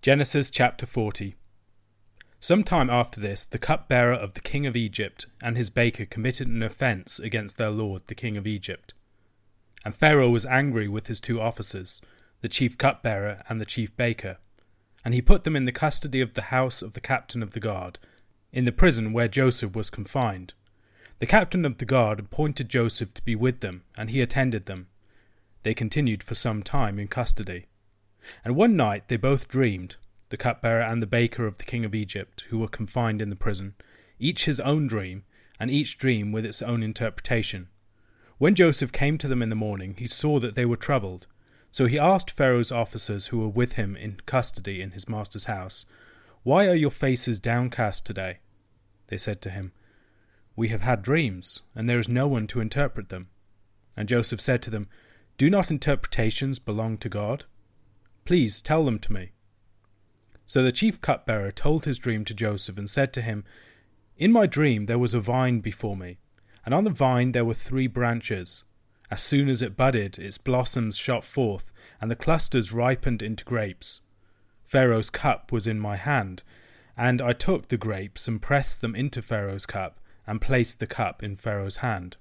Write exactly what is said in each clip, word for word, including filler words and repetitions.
Genesis chapter forty. Some time after this, the cupbearer of the king of Egypt and his baker committed an offence against their lord, the king of Egypt. And Pharaoh was angry with his two officers, the chief cupbearer and the chief baker, and he put them in the custody of the house of the captain of the guard, in the prison where Joseph was confined. The captain of the guard appointed Joseph to be with them, and he attended them. They continued for some time in custody. And one night they both dreamed, the cupbearer and the baker of the king of Egypt, who were confined in the prison, each his own dream, and each dream with its own interpretation. When Joseph came to them in the morning, he saw that they were troubled. So he asked Pharaoh's officers who were with him in custody in his master's house, "Why are your faces downcast today?" They said to him, "We have had dreams, and there is no one to interpret them." And Joseph said to them, "Do not interpretations belong to God? Please tell them to me." So the chief cupbearer told his dream to Joseph and said to him, "In my dream there was a vine before me, and on the vine there were three branches. As soon as it budded, its blossoms shot forth, and the clusters ripened into grapes. Pharaoh's cup was in my hand, and I took the grapes and pressed them into Pharaoh's cup, and placed the cup in Pharaoh's hand."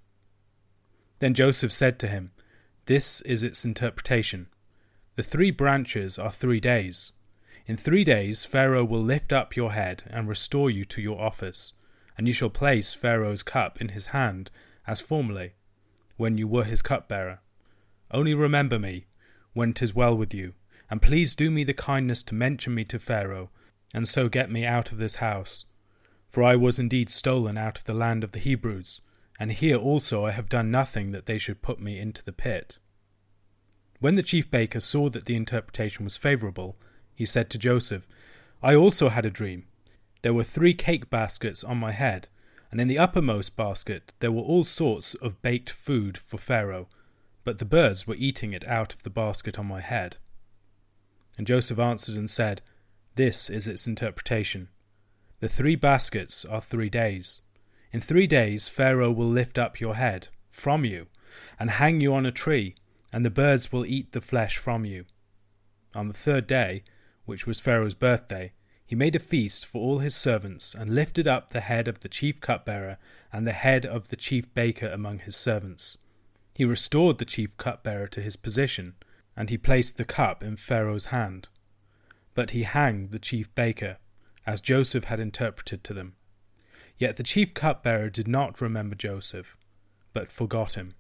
Then Joseph said to him, "This is its interpretation. The three branches are three days. In three days Pharaoh will lift up your head and restore you to your office, and you shall place Pharaoh's cup in his hand as formerly, when you were his cupbearer. Only remember me when 'tis well with you, and please do me the kindness to mention me to Pharaoh, and so get me out of this house. For I was indeed stolen out of the land of the Hebrews, and here also I have done nothing that they should put me into the pit." When the chief baker saw that the interpretation was favourable, he said to Joseph, "I also had a dream. There were three cake baskets on my head, and in the uppermost basket there were all sorts of baked food for Pharaoh, but the birds were eating it out of the basket on my head." And Joseph answered and said, "This is its interpretation. The three baskets are three days. In three days Pharaoh will lift up your head from you, and hang you on a tree, and the birds will eat the flesh from you." On the third day, which was Pharaoh's birthday, he made a feast for all his servants, and lifted up the head of the chief cupbearer and the head of the chief baker among his servants. He restored the chief cupbearer to his position, and he placed the cup in Pharaoh's hand. But he hanged the chief baker, as Joseph had interpreted to them. Yet the chief cupbearer did not remember Joseph, but forgot him.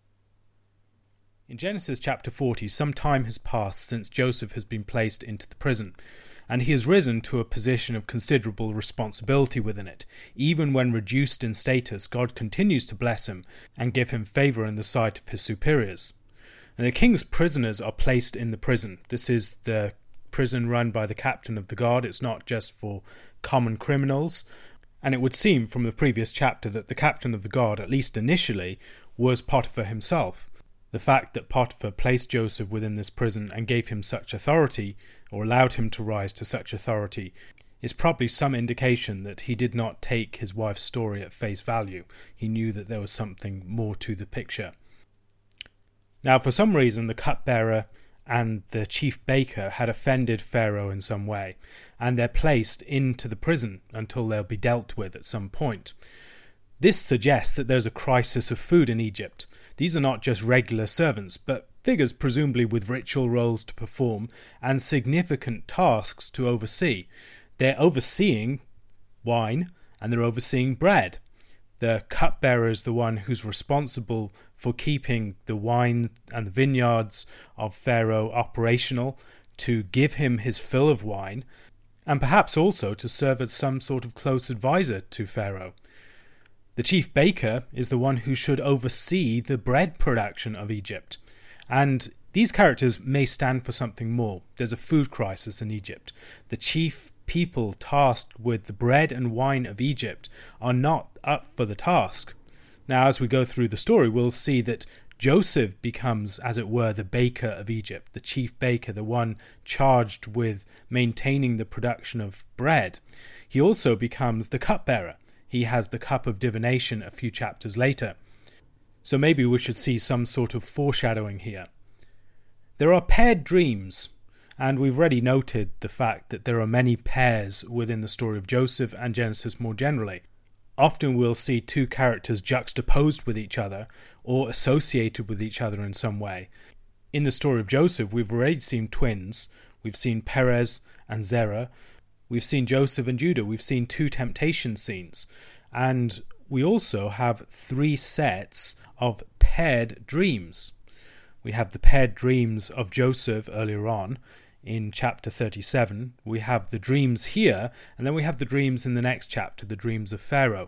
In Genesis chapter forty, some time has passed since Joseph has been placed into the prison, and he has risen to a position of considerable responsibility within it. Even when reduced in status, God continues to bless him and give him favour in the sight of his superiors. And the king's prisoners are placed in the prison. This is the prison run by the captain of the guard. It's not just for common criminals. And it would seem from the previous chapter that the captain of the guard, at least initially, was Potiphar himself. The fact that Potiphar placed Joseph within this prison and gave him such authority, or allowed him to rise to such authority, is probably some indication that he did not take his wife's story at face value. He knew that there was something more to the picture. Now, for some reason, the cupbearer and the chief baker had offended Pharaoh in some way, and they're placed into the prison until they'll be dealt with at some point. This suggests that there's a crisis of food in Egypt. These are not just regular servants, but figures presumably with ritual roles to perform and significant tasks to oversee. They're overseeing wine and they're overseeing bread. The cupbearer is the one who's responsible for keeping the wine and the vineyards of Pharaoh operational, to give him his fill of wine, and perhaps also to serve as some sort of close advisor to Pharaoh. The chief baker is the one who should oversee the bread production of Egypt. And these characters may stand for something more. There's a food crisis in Egypt. The chief people tasked with the bread and wine of Egypt are not up for the task. Now, as we go through the story, we'll see that Joseph becomes, as it were, the baker of Egypt, the chief baker, the one charged with maintaining the production of bread. He also becomes the cupbearer. He has the cup of divination a few chapters later. So maybe we should see some sort of foreshadowing here. There are paired dreams, And we've already noted the fact that there are many pairs within the story of Joseph and Genesis more generally. Often we'll see two characters juxtaposed with each other or associated with each other in some way. In the story of Joseph, we've already seen twins. We've seen Perez and Zerah. We've seen Joseph and Judah. We've seen two temptation scenes. And we also have three sets of paired dreams. We have the paired dreams of Joseph earlier on in chapter thirty-seven. We have the dreams here, and then we have the dreams in the next chapter, the dreams of Pharaoh.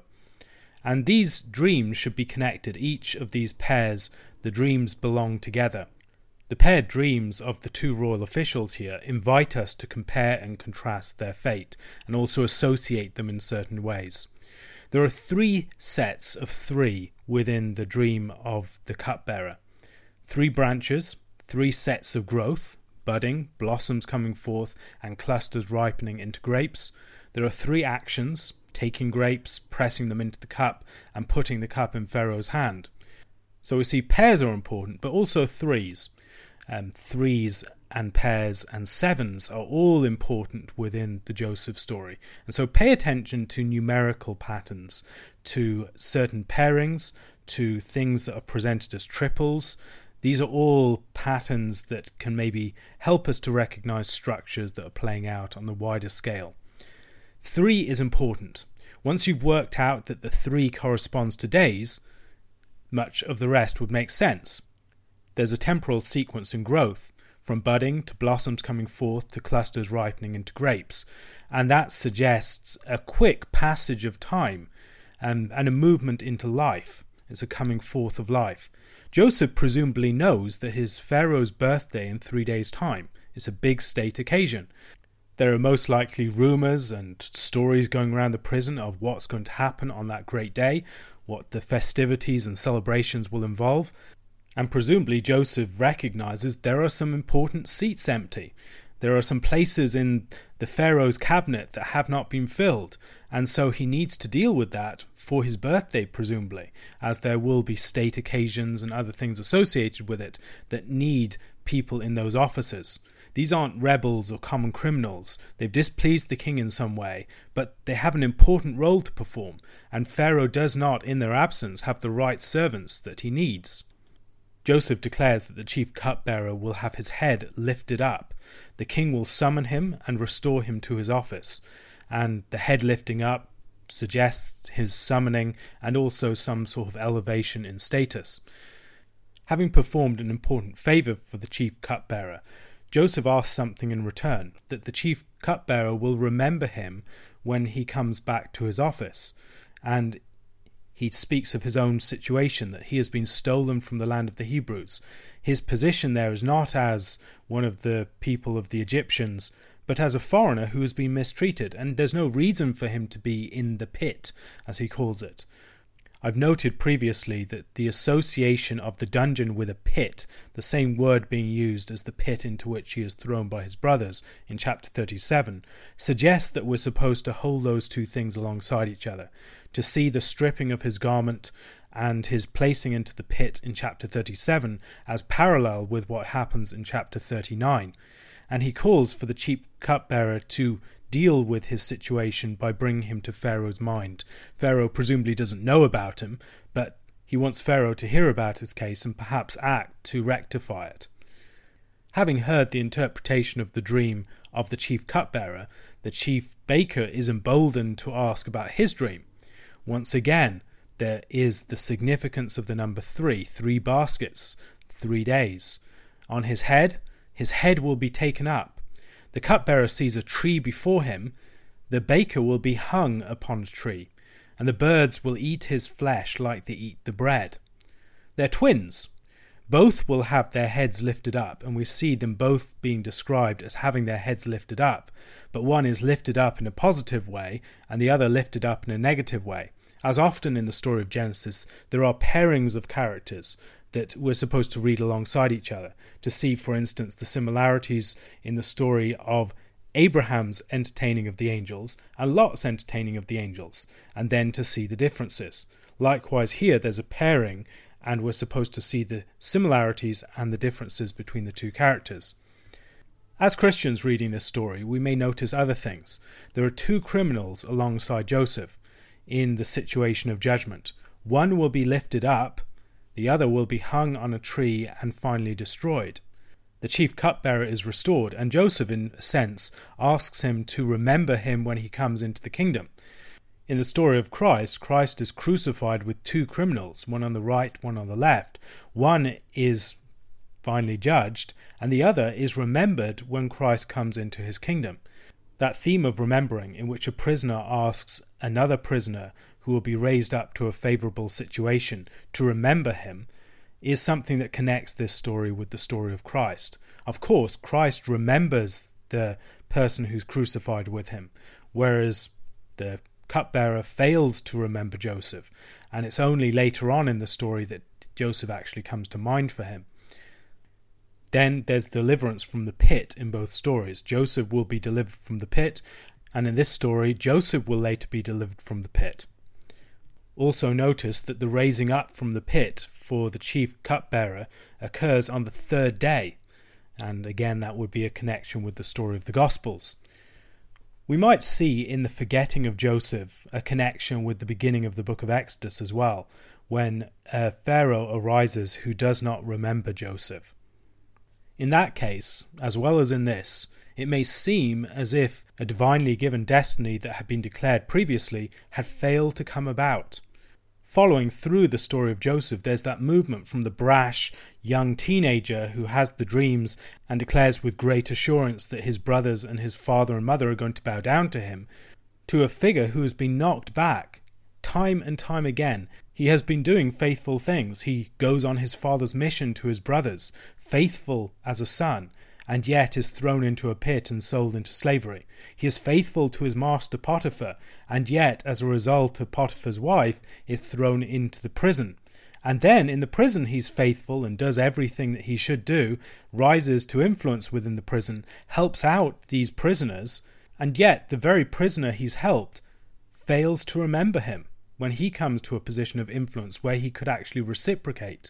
And these dreams should be connected. Each of these pairs, the dreams belong together. The paired dreams of the two royal officials here invite us to compare and contrast their fate, and also associate them in certain ways. There are three sets of three within the dream of the cupbearer. Three branches, three sets of growth, budding, blossoms coming forth, and clusters ripening into grapes. There are three actions, taking grapes, pressing them into the cup, and putting the cup in Pharaoh's hand. So we see pairs are important, but also threes. Um, threes and pairs and sevens are all important within the Joseph story. And so pay attention to numerical patterns, to certain pairings, to things that are presented as triples. These are all patterns that can maybe help us to recognize structures that are playing out on the wider scale. Three is important. Once you've worked out that the three corresponds to days, much of the rest would make sense. There's a temporal sequence in growth, from budding to blossoms coming forth to clusters ripening into grapes, and that suggests a quick passage of time and, and a movement into life. It's a coming forth of life. Joseph presumably knows that his Pharaoh's birthday in three days' time is a big state occasion. There are most likely rumours and stories going around the prison of what's going to happen on that great day, what the festivities and celebrations will involve, and presumably Joseph recognises there are some important seats empty. There are some places in the Pharaoh's cabinet that have not been filled, and so he needs to deal with that for his birthday, presumably, as there will be state occasions and other things associated with it that need people in those offices. These aren't rebels or common criminals. They've displeased the king in some way, but they have an important role to perform, and Pharaoh does not, in their absence, have the right servants that he needs. Joseph declares that the chief cupbearer will have his head lifted up. The king will summon him and restore him to his office, and the head lifting up suggests his summoning and also some sort of elevation in status. Having performed an important favour for the chief cupbearer, Joseph asks something in return, that the chief cupbearer will remember him when he comes back to his office, and he speaks of his own situation, that he has been stolen from the land of the Hebrews. His position there is not as one of the people of the Egyptians, but as a foreigner who has been mistreated, and there's no reason for him to be in the pit, as he calls it. I've noted previously that the association of the dungeon with a pit, the same word being used as the pit into which he is thrown by his brothers in chapter thirty-seven, suggests that we're supposed to hold those two things alongside each other, to see the stripping of his garment and his placing into the pit in chapter thirty-seven as parallel with what happens in chapter thirty-nine. And he calls for the chief cupbearer to deal with his situation by bringing him to Pharaoh's mind. Pharaoh presumably doesn't know about him, but he wants Pharaoh to hear about his case and perhaps act to rectify it. Having heard the interpretation of the dream of the chief cupbearer, the chief baker is emboldened to ask about his dream. Once again, there is the significance of the number three, three baskets, three days. On his head, his head will be taken up. The cupbearer sees a tree before him. The baker will be hung upon a tree, and the birds will eat his flesh like they eat the bread. They're twins. Both will have their heads lifted up, and we see them both being described as having their heads lifted up, but one is lifted up in a positive way, and the other lifted up in a negative way. As often in the story of Genesis, there are pairings of characters that we're supposed to read alongside each other, to see, for instance, the similarities in the story of Abraham's entertaining of the angels and Lot's entertaining of the angels, and then to see the differences. Likewise here, there's a pairing, and we're supposed to see the similarities and the differences between the two characters. As Christians reading this story, we may notice other things. There are two criminals alongside Joseph in the situation of judgment. One will be lifted up, the other will be hung on a tree and finally destroyed. The chief cupbearer is restored, and Joseph, in a sense, asks him to remember him when he comes into the kingdom. In the story of Christ, Christ is crucified with two criminals, one on the right, one on the left. One is finally judged, and the other is remembered when Christ comes into his kingdom. That theme of remembering, in which a prisoner asks another prisoner who will be raised up to a favourable situation to remember him, is something that connects this story with the story of Christ. Of course, Christ remembers the person who's crucified with him, whereas the cupbearer fails to remember Joseph, and it's only later on in the story that Joseph actually comes to mind for him. Then there's deliverance from the pit in both stories. Joseph will be delivered from the pit, and in this story, Joseph will later be delivered from the pit. Also notice that the raising up from the pit for the chief cupbearer occurs on the third day, and again that would be a connection with the story of the Gospels. We might see in the forgetting of Joseph a connection with the beginning of the book of Exodus as well, when a Pharaoh arises who does not remember Joseph. In that case, as well as in this, it may seem as if a divinely given destiny that had been declared previously had failed to come about. Following through the story of Joseph, there's that movement from the brash young teenager who has the dreams and declares with great assurance that his brothers and his father and mother are going to bow down to him, to a figure who has been knocked back time and time again. He has been doing faithful things. He goes on his father's mission to his brothers, faithful as a son, and yet is thrown into a pit and sold into slavery. He is faithful to his master Potiphar, and yet, as a result of Potiphar's wife, is thrown into the prison. And then, in the prison, he's faithful and does everything that he should do, rises to influence within the prison, helps out these prisoners, and yet the very prisoner he's helped fails to remember him when he comes to a position of influence where he could actually reciprocate.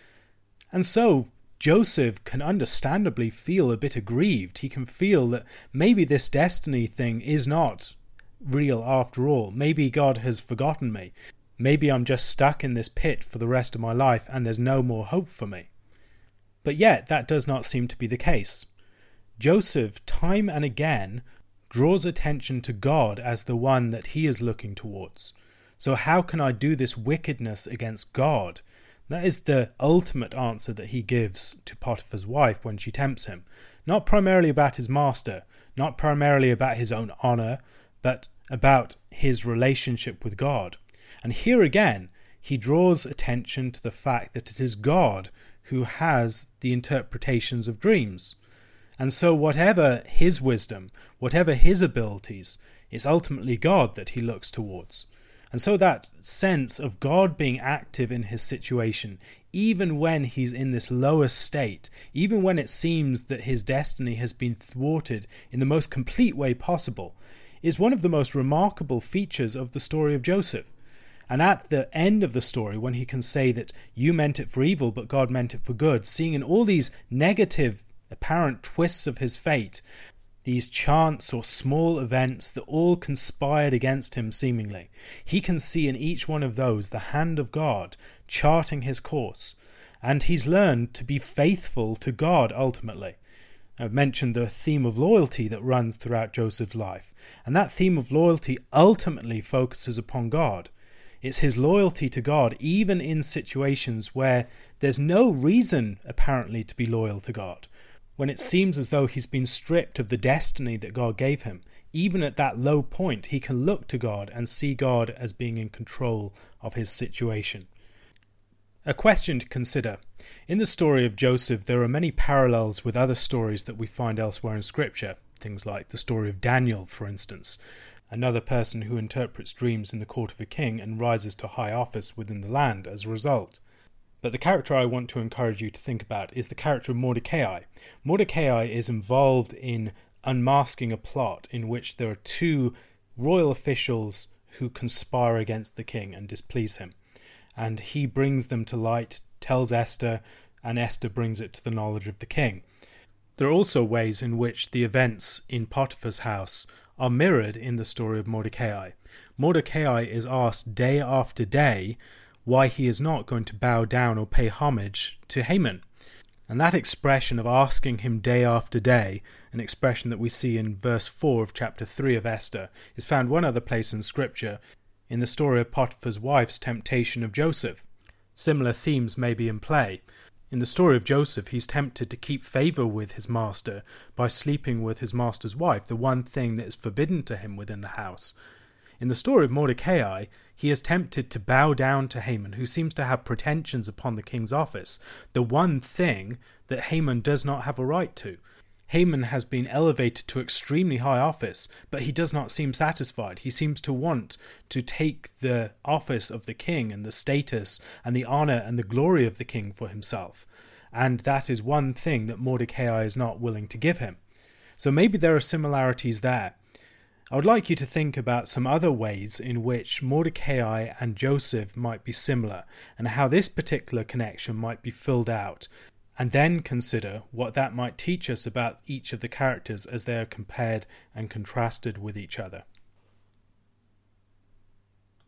And so, Joseph can understandably feel a bit aggrieved. He can feel that maybe this destiny thing is not real after all. Maybe God has forgotten me. Maybe I'm just stuck in this pit for the rest of my life and there's no more hope for me. But yet that does not seem to be the case. Joseph, time and again, draws attention to God as the one that he is looking towards. So how can I do this wickedness against God? That is the ultimate answer that he gives to Potiphar's wife when she tempts him. Not primarily about his master, not primarily about his own honour, but about his relationship with God. And here again, he draws attention to the fact that it is God who has the interpretations of dreams. And so whatever his wisdom, whatever his abilities, it's ultimately God that he looks towards. And so that sense of God being active in his situation, even when he's in this lowest state, even when it seems that his destiny has been thwarted in the most complete way possible, is one of the most remarkable features of the story of Joseph. And at the end of the story, when he can say that you meant it for evil, but God meant it for good, seeing in all these negative apparent twists of his fate, these chance or small events that all conspired against him seemingly, he can see in each one of those the hand of God charting his course, and he's learned to be faithful to God ultimately. I've mentioned the theme of loyalty that runs throughout Joseph's life, and that theme of loyalty ultimately focuses upon God. It's his loyalty to God even in situations where there's no reason apparently to be loyal to God. When it seems as though he's been stripped of the destiny that God gave him, even at that low point, he can look to God and see God as being in control of his situation. A question to consider. In the story of Joseph, there are many parallels with other stories that we find elsewhere in Scripture. Things like the story of Daniel, for instance, another person who interprets dreams in the court of a king and rises to high office within the land as a result. But the character I want to encourage you to think about is the character of Mordecai. Mordecai is involved in unmasking a plot in which there are two royal officials who conspire against the king and displease him. And he brings them to light, tells Esther, and Esther brings it to the knowledge of the king. There are also ways in which the events in Potiphar's house are mirrored in the story of Mordecai. Mordecai is asked day after day why he is not going to bow down or pay homage to Haman. And that expression of asking him day after day, an expression that we see in verse four of chapter three of Esther, is found one other place in Scripture, in the story of Potiphar's wife's temptation of Joseph. Similar themes may be in play. In the story of Joseph, he's tempted to keep favour with his master by sleeping with his master's wife, the one thing that is forbidden to him within the house. In the story of Mordecai, he is tempted to bow down to Haman, who seems to have pretensions upon the king's office, the one thing that Haman does not have a right to. Haman has been elevated to extremely high office, but he does not seem satisfied. He seems to want to take the office of the king and the status and the honour and the glory of the king for himself. And that is one thing that Mordecai is not willing to give him. So maybe there are similarities there. I would like you to think about some other ways in which Mordecai and Joseph might be similar, and how this particular connection might be filled out, and then consider what that might teach us about each of the characters as they are compared and contrasted with each other.